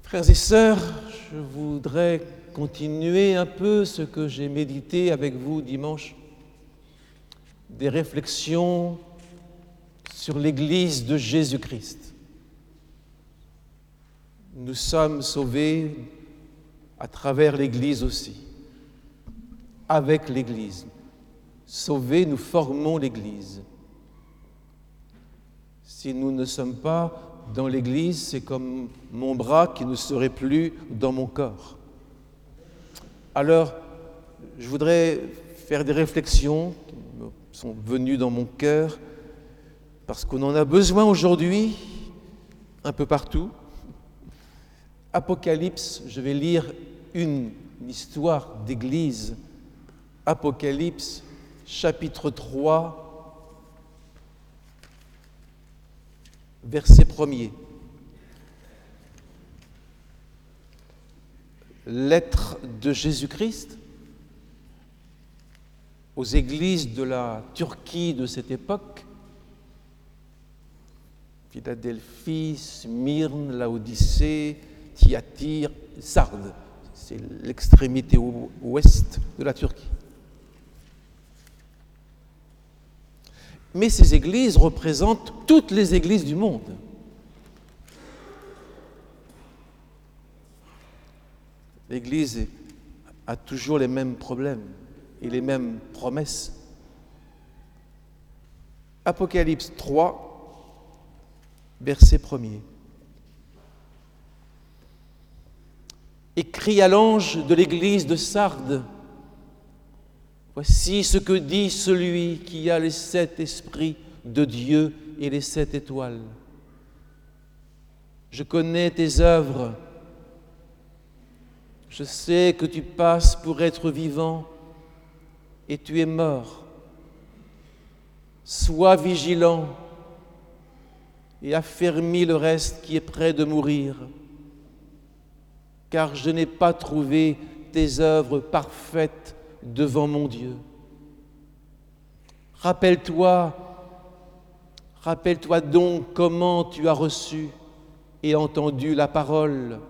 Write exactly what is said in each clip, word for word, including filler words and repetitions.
Frères et sœurs, je voudrais continuer un peu ce que j'ai médité avec vous dimanche, des réflexions sur l'Église de Jésus-Christ. Nous sommes sauvés à travers l'Église aussi, avec l'Église. Sauvés, nous formons l'Église. Si nous ne sommes pas dans l'Église, c'est comme mon bras qui ne serait plus dans mon corps. Alors, je voudrais faire des réflexions qui me sont venues dans mon cœur, parce qu'on en a besoin aujourd'hui, un peu partout. Apocalypse, je vais lire une, une histoire d'Église. Apocalypse, chapitre trois, verset premier. Lettre de Jésus-Christ aux églises de la Turquie de cette époque, Philadelphie, Smyrne, Laodicée, Thyatire, Sardes. C'est l'extrémité ouest de la Turquie. Mais ces églises représentent toutes les églises du monde. L'Église a toujours les mêmes problèmes et les mêmes promesses. Apocalypse trois, verset premier. Écrit à l'ange de l'Église de Sardes, voici ce que dit celui qui a les sept esprits de Dieu et les sept étoiles. Je connais tes œuvres. Je sais que tu passes pour être vivant et tu es mort. Sois vigilant et affermis le reste qui est près de mourir, car je n'ai pas trouvé tes œuvres parfaites devant mon Dieu. Rappelle-toi, rappelle-toi donc comment tu as reçu et entendu la parole.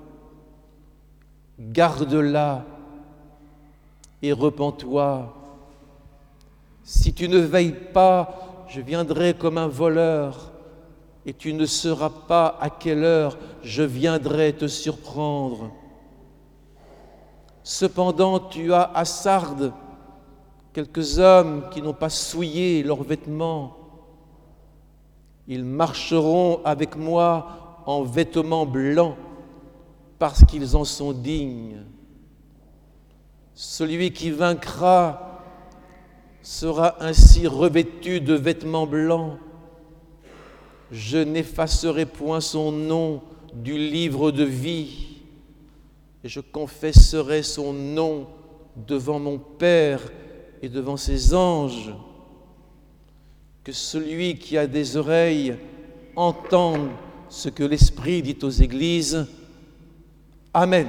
Garde-la et repens-toi. Si tu ne veilles pas, je viendrai comme un voleur et tu ne sauras pas à quelle heure je viendrai te surprendre. Cependant, tu as à Sardes quelques hommes qui n'ont pas souillé leurs vêtements. Ils marcheront avec moi en vêtements blancs parce qu'ils en sont dignes. Celui qui vaincra sera ainsi revêtu de vêtements blancs. Je n'effacerai point son nom du livre de vie. Et je confesserai son nom devant mon Père et devant ses anges. Que celui qui a des oreilles entende ce que l'Esprit dit aux églises. Amen.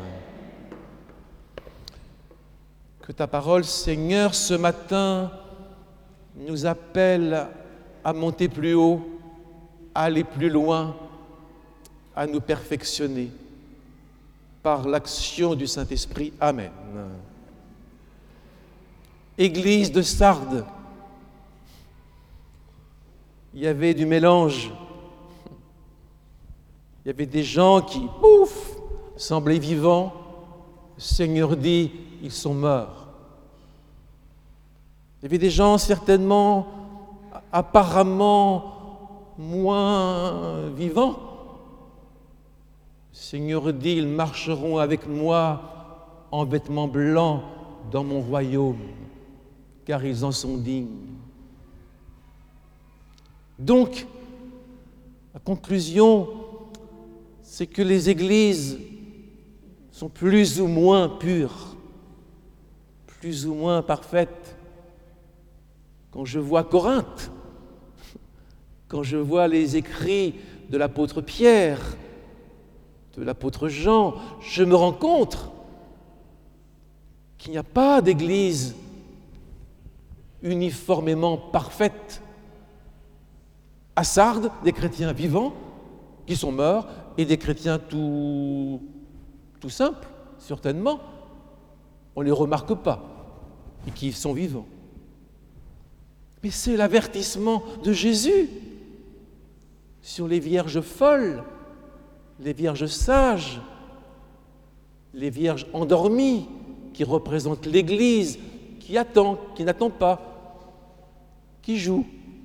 Que ta parole, Seigneur, ce matin, nous appelle à monter plus haut, à aller plus loin, à nous perfectionner. Par l'action du Saint-Esprit. Amen. Église de Sardes, il y avait du mélange. Il y avait des gens qui, ouf, semblaient vivants. Le Seigneur dit, ils sont morts. Il y avait des gens certainement, apparemment, moins vivants. Le Seigneur dit, ils marcheront avec moi en vêtements blancs dans mon royaume, car ils en sont dignes. Donc, la conclusion, c'est que les églises sont plus ou moins pures, plus ou moins parfaites. Quand je vois Corinthe, quand je vois les écrits de l'apôtre Pierre, de l'apôtre Jean, je me rends compte qu'il n'y a pas d'église uniformément parfaite. À Sardes, des chrétiens vivants qui sont morts, et des chrétiens tout, tout simples, certainement. On ne les remarque pas et qui sont vivants. Mais c'est l'avertissement de Jésus sur les vierges folles, les vierges sages, les vierges endormies qui représentent l'Église, qui attend, qui n'attend pas, qui joue,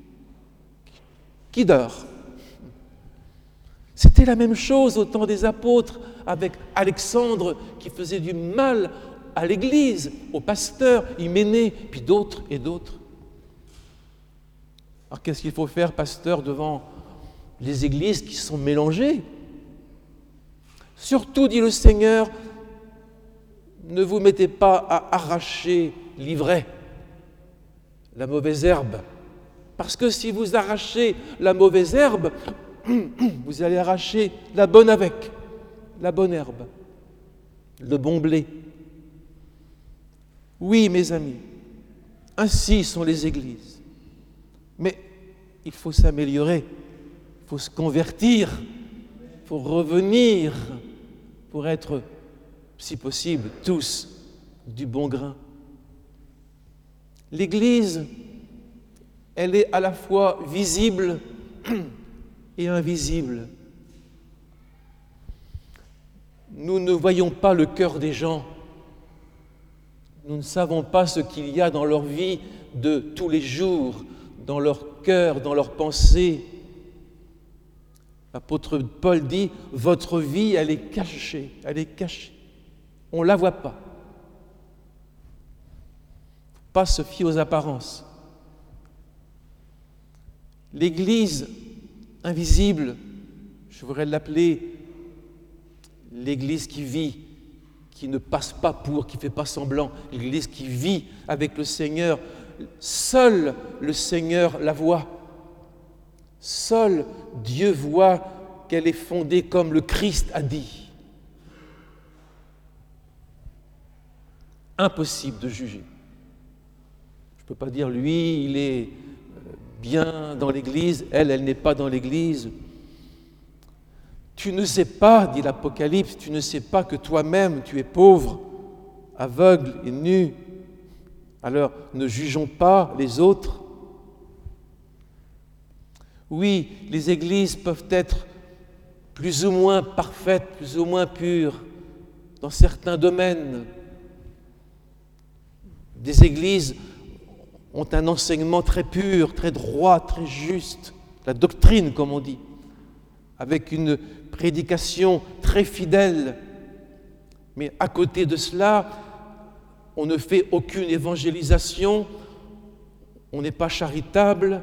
qui dort. C'était la même chose au temps des apôtres avec Alexandre qui faisait du mal à l'Église, aux pasteurs, Hyménée, puis d'autres et d'autres. Alors qu'est-ce qu'il faut faire, pasteur, devant les églises qui sont mélangées? Surtout, dit le Seigneur, ne vous mettez pas à arracher l'ivraie, la mauvaise herbe. Parce que si vous arrachez la mauvaise herbe, vous allez arracher la bonne avec, la bonne herbe, le bon blé. Oui, mes amis, ainsi sont les églises. Mais il faut s'améliorer, il faut se convertir, il faut revenir pour être, si possible, tous du bon grain. L'Église, elle est à la fois visible et invisible. Nous ne voyons pas le cœur des gens. Nous ne savons pas ce qu'il y a dans leur vie de tous les jours, dans leur cœur, dans leurs pensées. L'apôtre Paul dit, votre vie, elle est cachée, elle est cachée. On ne la voit pas. Il ne faut pas se fier aux apparences. L'Église invisible, je voudrais l'appeler l'Église qui vit, qui ne passe pas pour, qui ne fait pas semblant, l'Église qui vit avec le Seigneur. Seul le Seigneur la voit. Seul Dieu voit qu'elle est fondée comme le Christ a dit. Impossible de juger. Je ne peux pas dire, lui, il est bien dans l'Église, elle, elle n'est pas dans l'Église. Tu ne sais pas, dit l'Apocalypse, tu ne sais pas que toi-même tu es pauvre, aveugle et nu. Alors ne jugeons pas les autres. Oui, les églises peuvent être plus ou moins parfaites, plus ou moins pures dans certains domaines. Des églises ont un enseignement très pur, très droit, très juste, la doctrine comme on dit, avec une prédication très fidèle. Mais à côté de cela, on ne fait aucune évangélisation, on n'est pas charitable,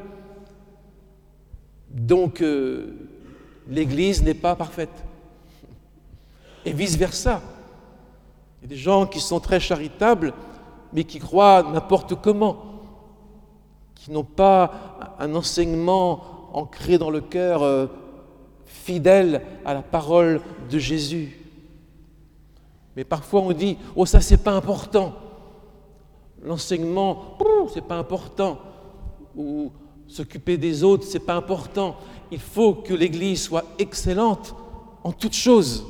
donc euh, l'Église n'est pas parfaite. Et vice-versa. Il y a des gens qui sont très charitables, mais qui croient n'importe comment, qui n'ont pas un enseignement ancré dans le cœur, euh, fidèle à la parole de Jésus. Mais parfois on dit, oh ça c'est pas important, l'enseignement, c'est pas important, ou s'occuper des autres, c'est pas important. Il faut que l'Église soit excellente en toutes choses.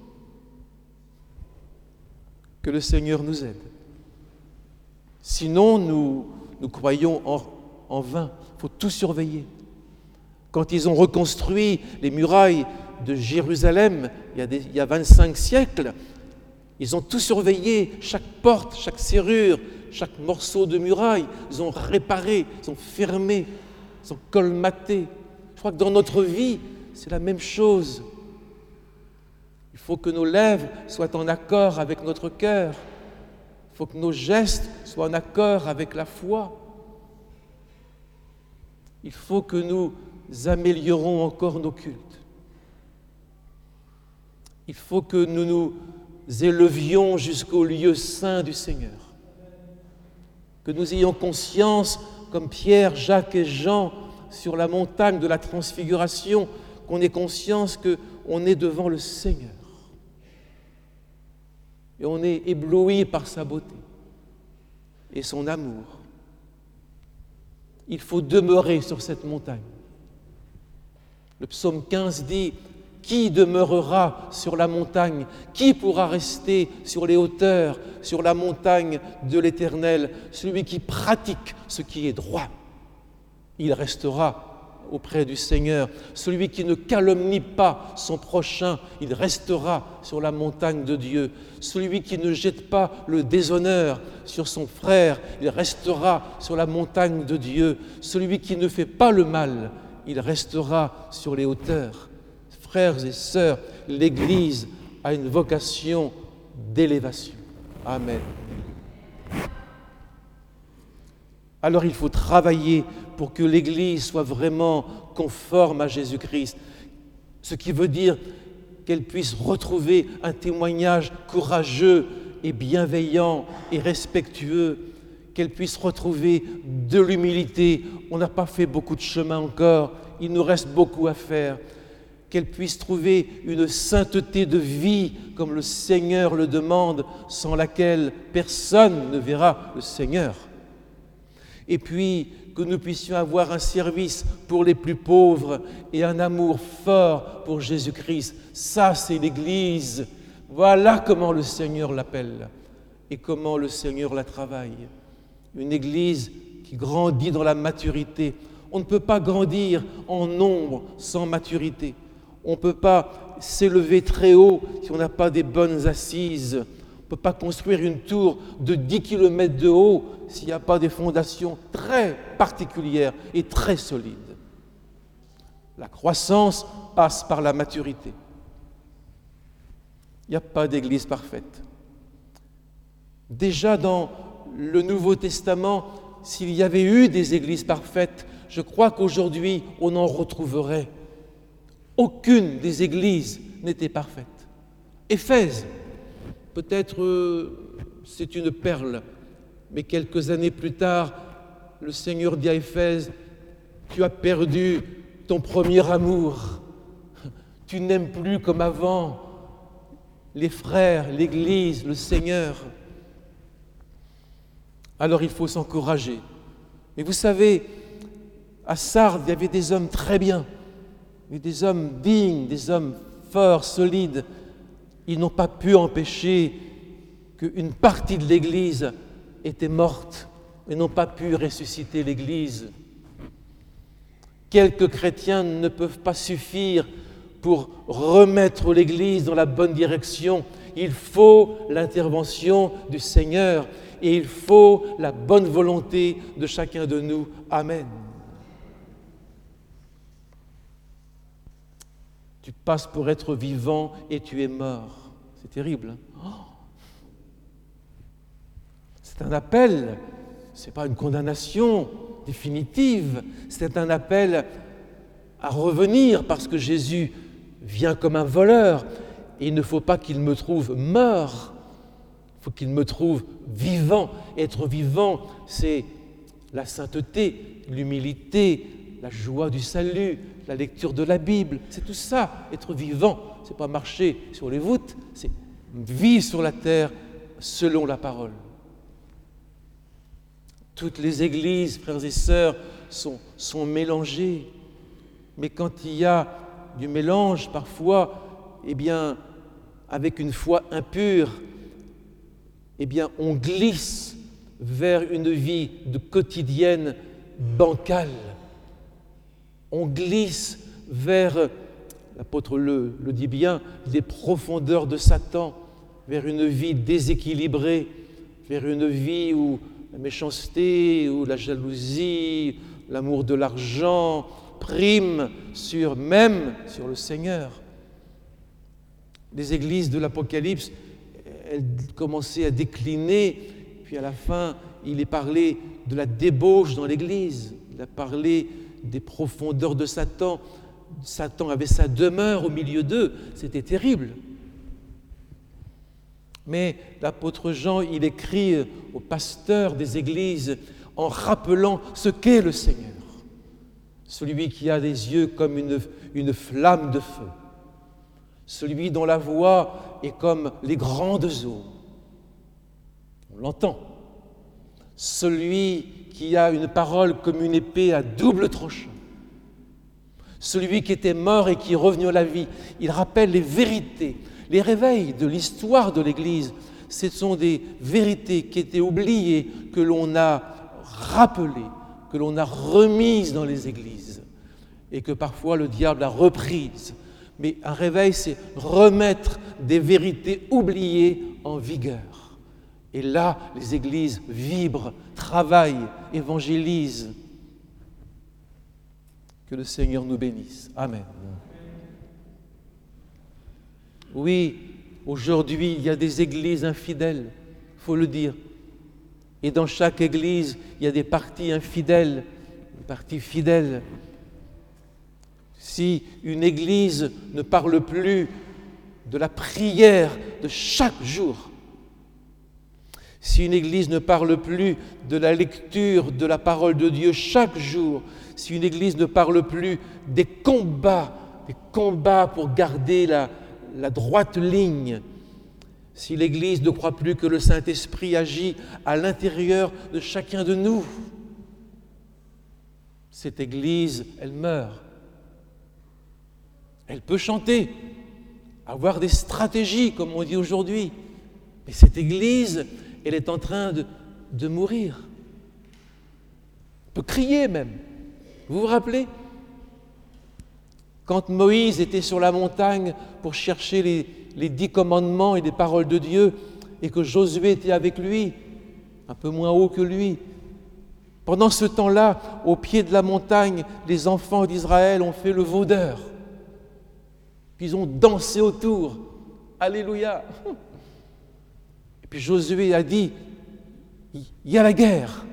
Que le Seigneur nous aide. Sinon, nous, nous croyons en, en vain. Il faut tout surveiller. Quand ils ont reconstruit les murailles de Jérusalem, il y a, des, il y a vingt-cinq siècles, ils ont tout surveillé, chaque porte, chaque serrure, chaque morceau de muraille. Ils ont réparé, ils ont fermé, ils ont colmaté. Je crois que dans notre vie, c'est la même chose. Il faut que nos lèvres soient en accord avec notre cœur. Il faut que nos gestes soient en accord avec la foi. Il faut que nous améliorons encore nos cultes. Il faut que nous nous élevions jusqu'au lieu saint du Seigneur. Que nous ayons conscience, comme Pierre, Jacques et Jean, sur la montagne de la transfiguration, qu'on ait conscience qu'on est devant le Seigneur. Et on est ébloui par sa beauté et son amour. Il faut demeurer sur cette montagne. Le psaume quinze dit Qui demeurera sur la montagne? Qui pourra rester sur les hauteurs, sur la montagne de l'Éternel? Celui qui pratique ce qui est droit, il restera auprès du Seigneur. Celui qui ne calomnie pas son prochain, il restera sur la montagne de Dieu. Celui qui ne jette pas le déshonneur sur son frère, il restera sur la montagne de Dieu. Celui qui ne fait pas le mal, il restera sur les hauteurs. Frères et sœurs, l'Église a une vocation d'élévation. Amen. Alors il faut travailler pour que l'Église soit vraiment conforme à Jésus-Christ, ce qui veut dire qu'elle puisse retrouver un témoignage courageux et bienveillant et respectueux, qu'elle puisse retrouver de l'humilité. On n'a pas fait beaucoup de chemin encore, il nous reste beaucoup à faire. Qu'elle puisse trouver une sainteté de vie comme le Seigneur le demande, sans laquelle personne ne verra le Seigneur. Et puis, que nous puissions avoir un service pour les plus pauvres et un amour fort pour Jésus-Christ. Ça, c'est l'Église. Voilà comment le Seigneur l'appelle et comment le Seigneur la travaille. Une Église qui grandit dans la maturité. On ne peut pas grandir en nombre sans maturité. On ne peut pas s'élever très haut si on n'a pas des bonnes assises. On ne peut pas construire une tour de dix kilomètres de haut s'il n'y a pas des fondations très particulières et très solides. La croissance passe par la maturité. Il n'y a pas d'église parfaite. Déjà dans le Nouveau Testament, s'il y avait eu des églises parfaites, je crois qu'aujourd'hui, on en retrouverait. Aucune des églises n'était parfaite. Éphèse, peut-être euh, c'est une perle, mais quelques années plus tard, le Seigneur dit à Éphèse, tu as perdu ton premier amour, tu n'aimes plus comme avant les frères, l'Église, le Seigneur. Alors il faut s'encourager. Mais vous savez, à Sardes, il y avait des hommes très bien, des hommes dignes, des hommes forts, solides. Ils n'ont pas pu empêcher qu'une partie de l'Église était morte et n'ont pas pu ressusciter l'Église. Quelques chrétiens ne peuvent pas suffire pour remettre l'Église dans la bonne direction. Il faut l'intervention du Seigneur et il faut la bonne volonté de chacun de nous. Amen. Tu passes pour être vivant et tu es mort. C'est terrible. Hein? Oh. C'est un appel, ce n'est pas une condamnation définitive, c'est un appel à revenir parce que Jésus vient comme un voleur et il ne faut pas qu'il me trouve mort, il faut qu'il me trouve vivant. Être vivant, c'est la sainteté, l'humilité, la joie du salut, la lecture de la Bible, c'est tout ça, être vivant. Ce n'est pas marcher sur les voûtes, c'est vivre sur la terre selon la parole. Toutes les églises, frères et sœurs, sont, sont mélangées. Mais quand il y a du mélange, parfois, eh bien, avec une foi impure, eh bien, on glisse vers une vie de quotidienne bancale. On glisse vers, l'apôtre le, le dit bien, les profondeurs de Satan, vers une vie déséquilibrée, vers une vie où la méchanceté, où la jalousie, l'amour de l'argent prime sur, même sur le Seigneur. Les églises de l'Apocalypse, elles commençaient à décliner, puis à la fin, il est parlé de la débauche dans l'Église, il a parlé des profondeurs de Satan. Satan avait sa demeure au milieu d'eux, c'était terrible. Mais l'apôtre Jean, il écrit aux pasteurs des églises en rappelant ce qu'est le Seigneur. Celui qui a des yeux comme une, une flamme de feu. Celui dont la voix est comme les grandes eaux. On l'entend. Celui qui a une parole comme une épée à double tranchant. celui qui était mort et qui est revenu à la vie. Il rappelle les vérités, les réveils de l'histoire de l'Église. Ce sont des vérités qui étaient oubliées, que l'on a rappelées, que l'on a remises dans les églises et que parfois le diable a reprises. Mais un réveil, c'est remettre des vérités oubliées en vigueur. Et là, les églises vibrent, travaillent, évangélisent. Que le Seigneur nous bénisse. Amen. Oui, aujourd'hui, il y a des églises infidèles, il faut le dire. Et dans chaque église, il y a des partis infidèles, des partis fidèles. Si une église ne parle plus de la prière de chaque jour, si une église ne parle plus de la lecture de la parole de Dieu chaque jour, si une église ne parle plus des combats, des combats pour garder la, la droite ligne, si l'Église ne croit plus que le Saint-Esprit agit à l'intérieur de chacun de nous, cette Église, elle meurt. Elle peut chanter, avoir des stratégies, comme on dit aujourd'hui, mais cette Église, elle est en train de, de mourir. Elle peut crier même. Vous vous rappelez ? Quand Moïse était sur la montagne pour chercher les, les dix commandements et les paroles de Dieu, et que Josué était avec lui, un peu moins haut que lui, pendant ce temps-là, au pied de la montagne, les enfants d'Israël ont fait le vaudeur. Puis ils ont dansé autour. Alléluia. Et puis Josué a dit, il y a la guerre.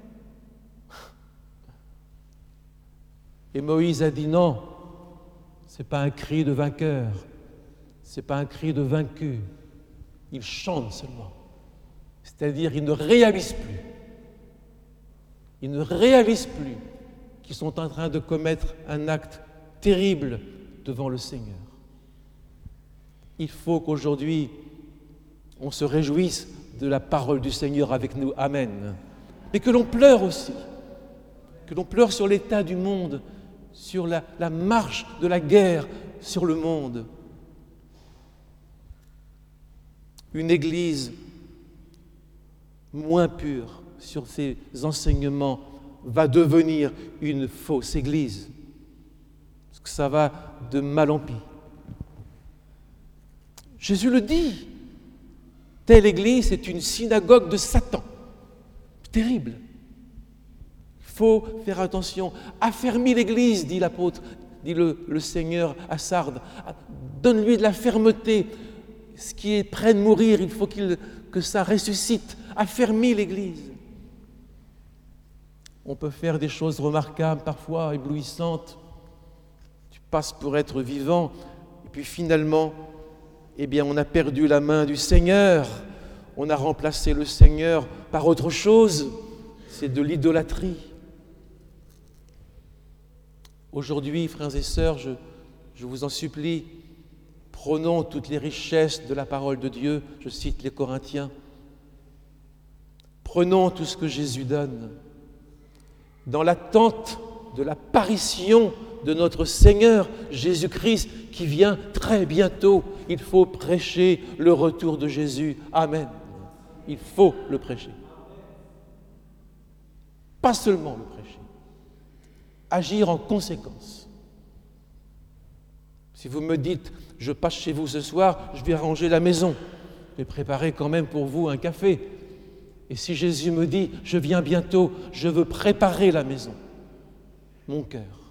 Et Moïse a dit non, ce n'est pas un cri de vainqueur, ce n'est pas un cri de vaincu. Il chante seulement. C'est-à-dire, ils ne réalisent plus. Ils ne réalisent plus qu'ils sont en train de commettre un acte terrible devant le Seigneur. Il faut qu'aujourd'hui, on se réjouisse de la parole du Seigneur avec nous. Amen. Mais que l'on pleure aussi. Que l'on pleure sur l'état du monde, sur la, la marche de la guerre sur le monde. Une église moins pure sur ses enseignements va devenir une fausse église. Parce que ça va de mal en pis. Jésus le dit. Telle église est une synagogue de Satan. Terrible. Il faut faire attention. Affermis l'église, dit l'apôtre, dit le, le Seigneur à Sardes. Donne-lui de la fermeté. Ce qui est prêt de mourir, il faut qu'il, que ça ressuscite. Affermis l'église. On peut faire des choses remarquables, parfois éblouissantes. Tu passes pour être vivant, et puis finalement, eh bien, on a perdu la main du Seigneur. On a remplacé le Seigneur par autre chose. C'est de l'idolâtrie. Aujourd'hui, frères et sœurs, je, je vous en supplie, prenons toutes les richesses de la parole de Dieu. Je cite les Corinthiens. Prenons tout ce que Jésus donne. Dans l'attente de l'apparition de notre Seigneur Jésus-Christ qui vient très bientôt, il faut prêcher le retour de Jésus. Amen. Il faut le prêcher. Pas seulement le prêcher. Agir en conséquence. Si vous me dites, je passe chez vous ce soir, je vais ranger la maison. Je vais préparer quand même pour vous un café. Et si Jésus me dit, je viens bientôt, je veux préparer la maison, mon cœur.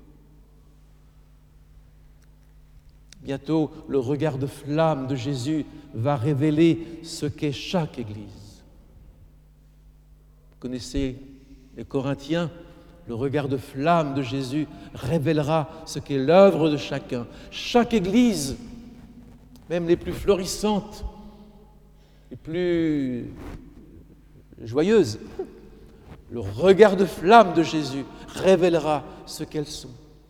Bientôt, le regard de flamme de Jésus va révéler ce qu'est chaque église. Vous connaissez les Corinthiens, le regard de flamme de Jésus révélera ce qu'est l'œuvre de chacun. Chaque église, même les plus florissantes, les plus joyeuses, le regard de flamme de Jésus révélera ce qu'elles sont.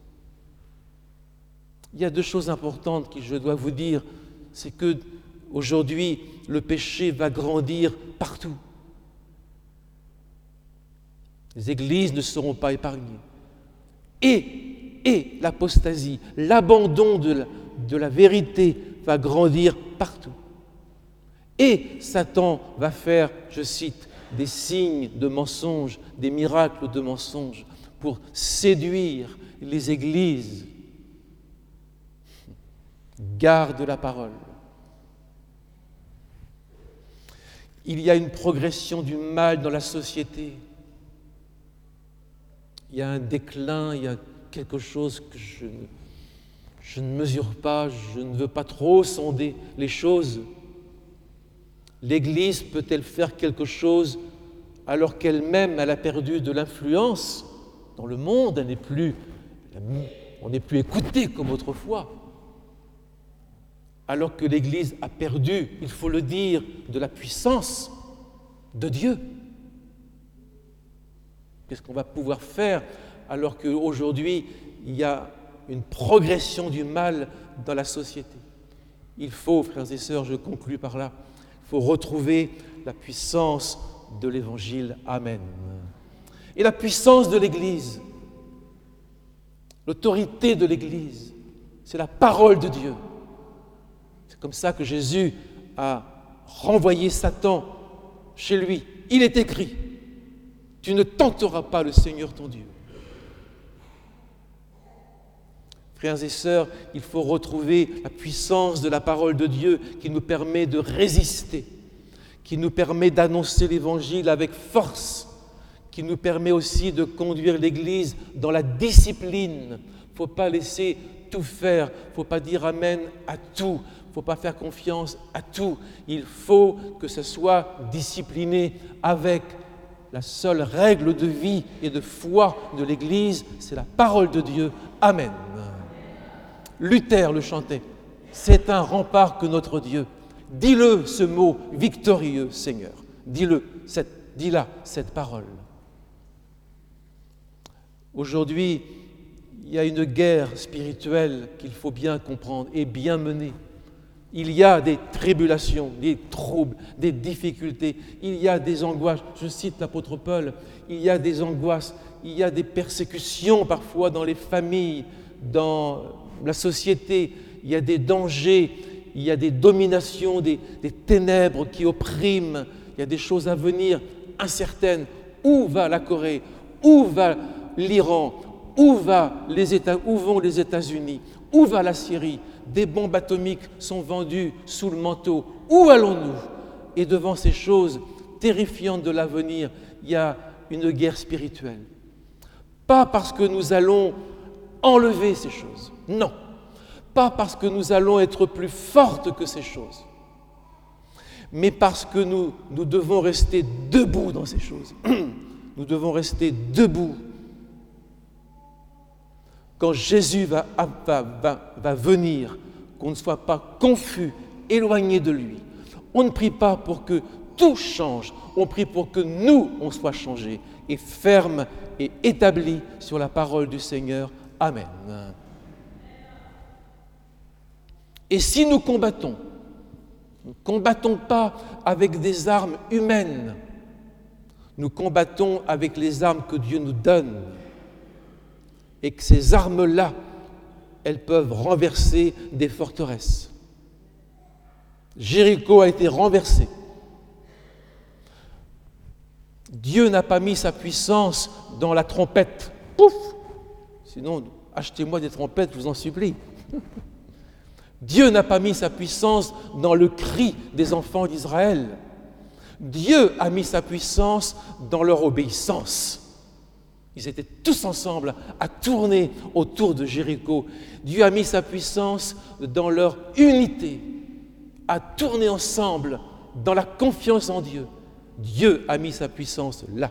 Il y a deux choses importantes que je dois vous dire, c'est que aujourd'hui le péché va grandir partout. Les églises ne seront pas épargnées. Et et l'apostasie, l'abandon de la, de la vérité va grandir partout. Et Satan va faire, je cite, des signes de mensonges, des miracles de mensonges pour séduire les églises. Garde la parole. Il y a une progression du mal dans la société. Il y a un déclin, il y a quelque chose que je, je ne mesure pas, je ne veux pas trop sonder les choses. L'Église peut-elle faire quelque chose alors qu'elle-même, elle a perdu de l'influence dans le monde, elle n'est plus, on n'est plus écouté comme autrefois. Alors que l'Église a perdu, il faut le dire, de la puissance de Dieu. Qu'est-ce qu'on va pouvoir faire alors qu'aujourd'hui, il y a une progression du mal dans la société? Il faut, frères et sœurs, je conclus par là, il faut retrouver la puissance de l'Évangile. Amen. Et la puissance de l'Église, l'autorité de l'Église, c'est la parole de Dieu. C'est comme ça que Jésus a renvoyé Satan chez lui. Il est écrit, tu ne tenteras pas le Seigneur ton Dieu. Frères et sœurs, il faut retrouver la puissance de la parole de Dieu qui nous permet de résister, qui nous permet d'annoncer l'Évangile avec force, qui nous permet aussi de conduire l'Église dans la discipline. Il ne faut pas laisser tout faire, il ne faut pas dire amen à tout, il ne faut pas faire confiance à tout. Il faut que ce soit discipliné avec la seule règle de vie et de foi de l'Église, c'est la parole de Dieu. Amen. Luther le chantait. C'est un rempart que notre Dieu. Dis-le ce mot victorieux, Seigneur. Dis-le, cette, dis-la cette parole. Aujourd'hui, il y a une guerre spirituelle qu'il faut bien comprendre et bien mener. Il y a des tribulations, des troubles, des difficultés, il y a des angoisses. Je cite l'apôtre Paul, il y a des angoisses, il y a des persécutions parfois dans les familles, dans la société, il y a des dangers, il y a des dominations, des, des ténèbres qui oppriment, il y a des choses à venir incertaines. Où va la Corée? Où va l'Iran? Où, va les États, où vont les États-Unis? Où va la Syrie? Des bombes atomiques sont vendues sous le manteau. Où allons-nous? Et devant ces choses terrifiantes de l'avenir, il y a une guerre spirituelle. Pas parce que nous allons enlever ces choses, non. Pas parce que nous allons être plus fortes que ces choses, mais parce que nous, nous devons rester debout dans ces choses. Nous devons rester debout. Quand Jésus va, va, va, va venir, qu'on ne soit pas confus, éloigné de lui. On ne prie pas pour que tout change, on prie pour que nous, on soit changés et fermes et établis sur la parole du Seigneur. Amen. Et si nous combattons, nous ne combattons pas avec des armes humaines, nous combattons avec les armes que Dieu nous donne. Et que ces armes-là, elles peuvent renverser des forteresses. Jéricho a été renversé. Dieu n'a pas mis sa puissance dans la trompette. Pouf! Sinon, achetez-moi des trompettes, je vous en supplie. Dieu n'a pas mis sa puissance dans le cri des enfants d'Israël. Dieu a mis sa puissance dans leur obéissance. Ils étaient tous ensemble à tourner autour de Jéricho. Dieu a mis sa puissance dans leur unité, à tourner ensemble dans la confiance en Dieu. Dieu a mis sa puissance là.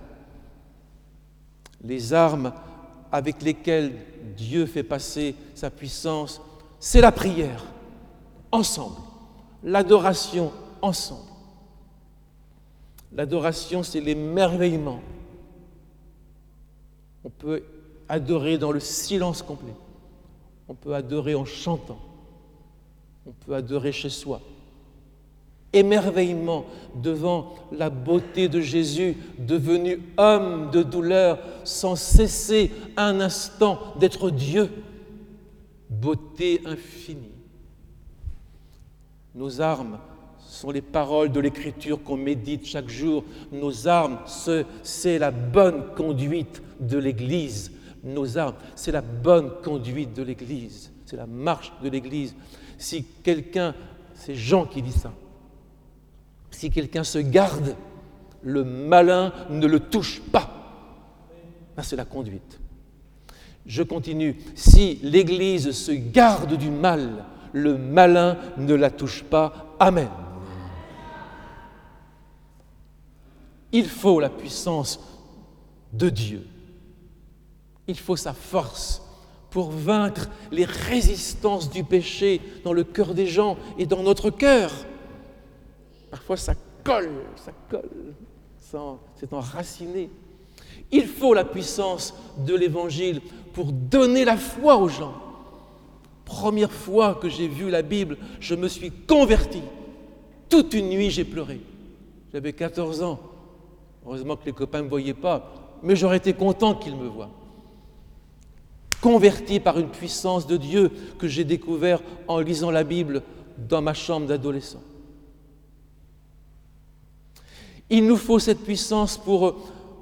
Les armes avec lesquelles Dieu fait passer sa puissance, c'est la prière, ensemble. L'adoration, ensemble. L'adoration, c'est l'émerveillement. On peut adorer dans le silence complet. On peut adorer en chantant. On peut adorer chez soi. émerveillement devant la beauté de Jésus, devenu homme de douleur, sans cesser un instant d'être Dieu. Beauté infinie. Nos armes sont les paroles de l'Écriture qu'on médite chaque jour. Nos armes, c'est la bonne conduite de l'Église. Nos armes, c'est la bonne conduite de l'Église. C'est la marche de l'Église. Si quelqu'un, c'est Jean qui dit ça, si quelqu'un se garde, le malin ne le touche pas. Ça, c'est la conduite. Je continue. Si l'Église se garde du mal, le malin ne la touche pas. Amen. Il faut la puissance de Dieu. Il faut sa force pour vaincre les résistances du péché dans le cœur des gens et dans notre cœur. Parfois, ça colle, ça colle, ça, c'est enraciné. Il faut la puissance de l'Évangile pour donner la foi aux gens. Première fois que j'ai vu la Bible, je me suis converti. Toute une nuit, j'ai pleuré. J'avais quatorze ans. Heureusement que les copains ne me voyaient pas, mais j'aurais été content qu'ils me voient. Converti par une puissance de Dieu que j'ai découvert en lisant la Bible dans ma chambre d'adolescent. Il nous faut cette puissance pour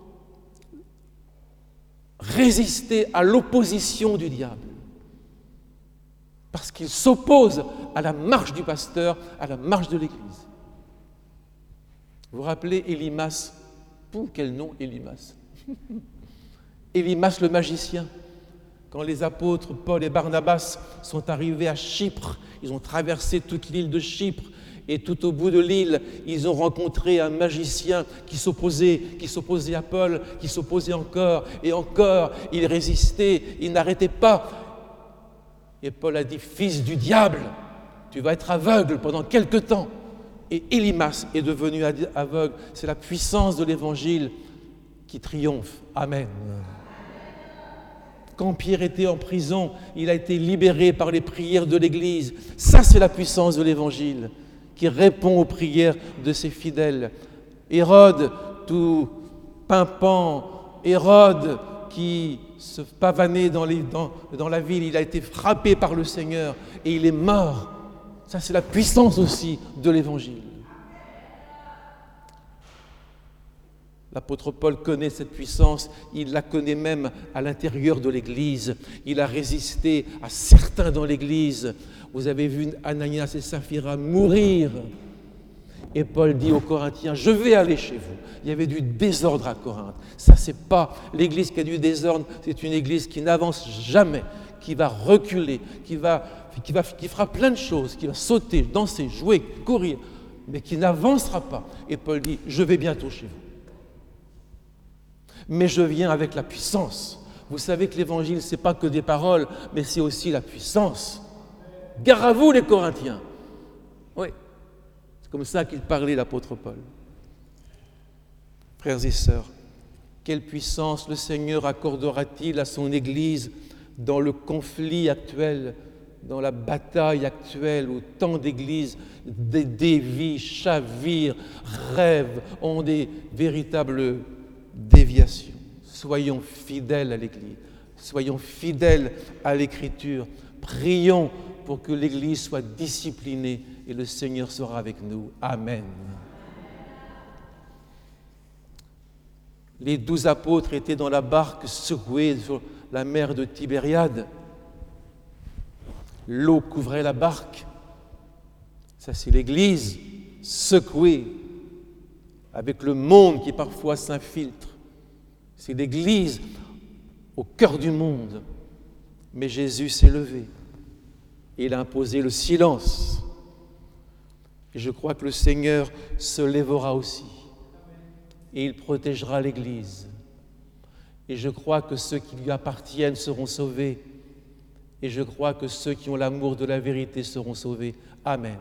résister à l'opposition du diable. Parce qu'il s'oppose à la marche du pasteur, à la marche de l'Église. Vous vous rappelez Élymas? Pouh, quel nom, Élymas. Élymas le magicien. Quand les apôtres Paul et Barnabas sont arrivés à Chypre, ils ont traversé toute l'île de Chypre et tout au bout de l'île, ils ont rencontré un magicien qui s'opposait, qui s'opposait à Paul, qui s'opposait encore et encore. Il résistait, il n'arrêtait pas. Et Paul a dit, fils du diable, tu vas être aveugle pendant quelque temps. Et Élymas est devenu aveugle. C'est la puissance de l'Évangile qui triomphe. Amen. Quand Pierre était en prison, il a été libéré par les prières de l'Église. Ça, c'est la puissance de l'Évangile qui répond aux prières de ses fidèles. Hérode, tout pimpant, Hérode qui se pavanait dans, les, dans, dans la ville, il a été frappé par le Seigneur et il est mort. Ça, c'est la puissance aussi de l'Évangile. L'apôtre Paul connaît cette puissance, il la connaît même à l'intérieur de l'Église. Il a résisté à certains dans l'Église. Vous avez vu Ananias et Saphira mourir. Et Paul dit aux Corinthiens, je vais aller chez vous. Il y avait du désordre à Corinthe. Ça, c'est pas l'Église qui a du désordre, c'est une Église qui n'avance jamais, qui va reculer, qui, va, qui, va, qui fera plein de choses, qui va sauter, danser, jouer, courir, mais qui n'avancera pas. Et Paul dit, je vais bientôt chez vous. Mais je viens avec la puissance. Vous savez que l'Évangile, ce n'est pas que des paroles, mais c'est aussi la puissance. Gare à vous, les Corinthiens. Oui, c'est comme ça qu'il parlait, l'apôtre Paul. Frères et sœurs, quelle puissance le Seigneur accordera-t-il à son Église dans le conflit actuel, dans la bataille actuelle où tant d'églises dévient, chavirent, rêvent, ont des véritables déviations. Soyons fidèles à l'Église, soyons fidèles à l'Écriture, prions pour que l'Église soit disciplinée et le Seigneur sera avec nous. Amen. Les douze apôtres étaient dans la barque secouée sur la mer de Tibériade. L'eau couvrait la barque. Ça, c'est l'Église secouée avec le monde qui parfois s'infiltre. C'est l'Église au cœur du monde. Mais Jésus s'est levé. Il a imposé le silence. Et je crois que le Seigneur se lèvera aussi. Et il protégera l'Église. Et je crois que ceux qui lui appartiennent seront sauvés. Et je crois que ceux qui ont l'amour de la vérité seront sauvés. Amen.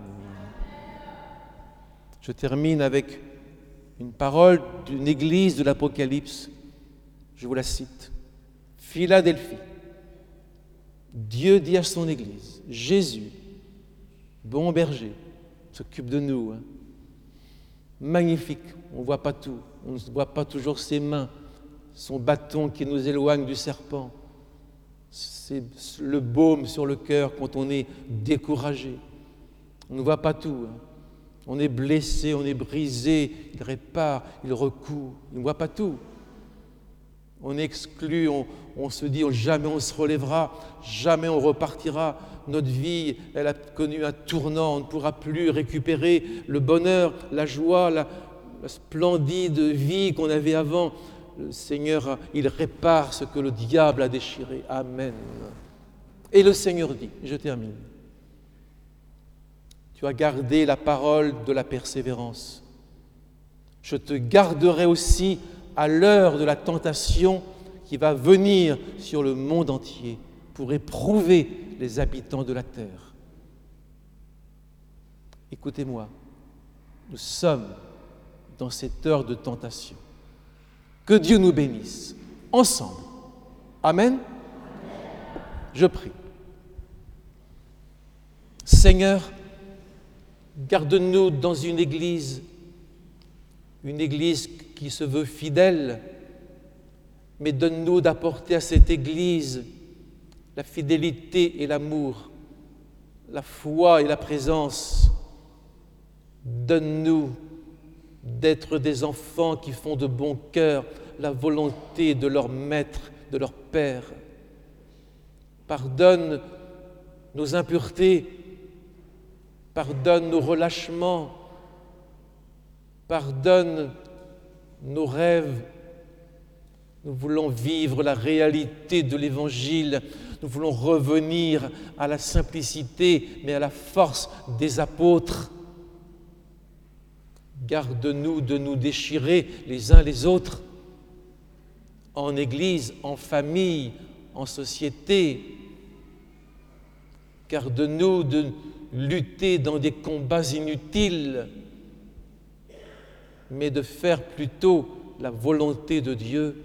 Je termine avec une parole d'une église de l'Apocalypse. Je vous la cite. Philadelphie. Dieu dit à son église, Jésus, bon berger, s'occupe de nous, hein. magnifique. On ne voit pas tout, on ne voit pas toujours ses mains, son bâton qui nous éloigne du serpent. C'est le baume sur le cœur quand on est découragé. On ne voit pas tout. Hein. On est blessé, on est brisé, il répare, il recoud, il ne voit pas tout. On est exclu, on, on se dit jamais on se relèvera, jamais on repartira. Notre vie, elle a connu un tournant, on ne pourra plus récupérer le bonheur, la joie, la, la splendide vie qu'on avait avant. Le Seigneur, il répare ce que le diable a déchiré. Amen. Et le Seigneur dit, je termine, tu as gardé la parole de la persévérance. Je te garderai aussi à l'heure de la tentation qui va venir sur le monde entier pour éprouver les habitants de la terre. Écoutez-moi, nous sommes dans cette heure de tentation. Que Dieu nous bénisse, ensemble. Amen. Amen. Je prie. Seigneur, garde-nous dans une église, une église qui se veut fidèle, mais donne-nous d'apporter à cette église la fidélité et l'amour, la foi et la présence. Donne-nous d'être des enfants qui font de bon cœur la volonté de leur maître, de leur Père. Pardonne nos impuretés, pardonne nos relâchements, pardonne nos rêves. Nous voulons vivre la réalité de l'Évangile. Nous voulons revenir à la simplicité, mais à la force des apôtres. Garde-nous de nous déchirer les uns les autres, en Église, en famille, en société. Garde-nous de lutter dans des combats inutiles, mais de faire plutôt la volonté de Dieu.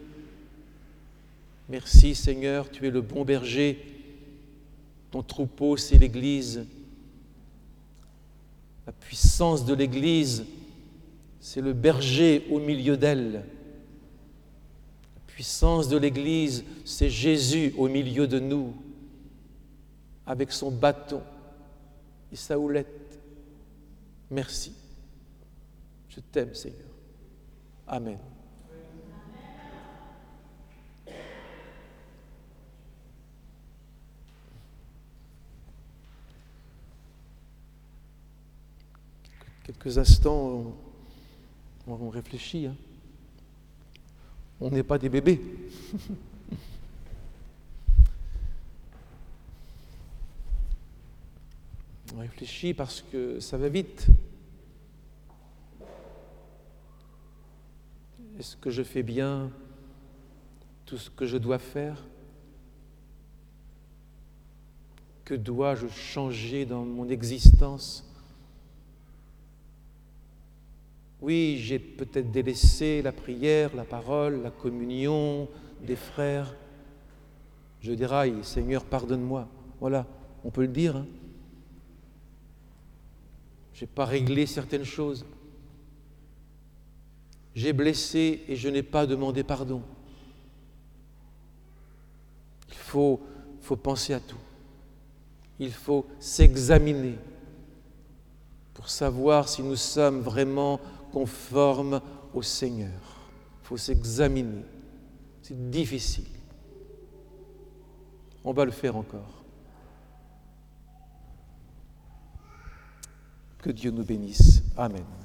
Merci Seigneur, tu es le bon berger, ton troupeau c'est l'Église. La puissance de l'Église, c'est le berger au milieu d'elle. La puissance de l'Église, c'est Jésus au milieu de nous, avec son bâton et sa houlette. Merci. Je t'aime, Seigneur. Amen. Quelques instants, on, on réfléchit. Hein. On n'est pas des bébés. On réfléchit parce que ça va vite. Est-ce que je fais bien tout ce que je dois faire? Que dois-je changer dans mon existence? Oui, j'ai peut-être délaissé la prière, la parole, la communion des frères. Je déraille, Seigneur, pardonne-moi. Voilà, on peut le dire. Hein. Je n'ai pas réglé certaines choses. J'ai blessé et je n'ai pas demandé pardon. Il faut, faut penser à tout. Il faut s'examiner pour savoir si nous sommes vraiment conformes au Seigneur. Il faut s'examiner. C'est difficile. On va le faire encore. Que Dieu nous bénisse. Amen.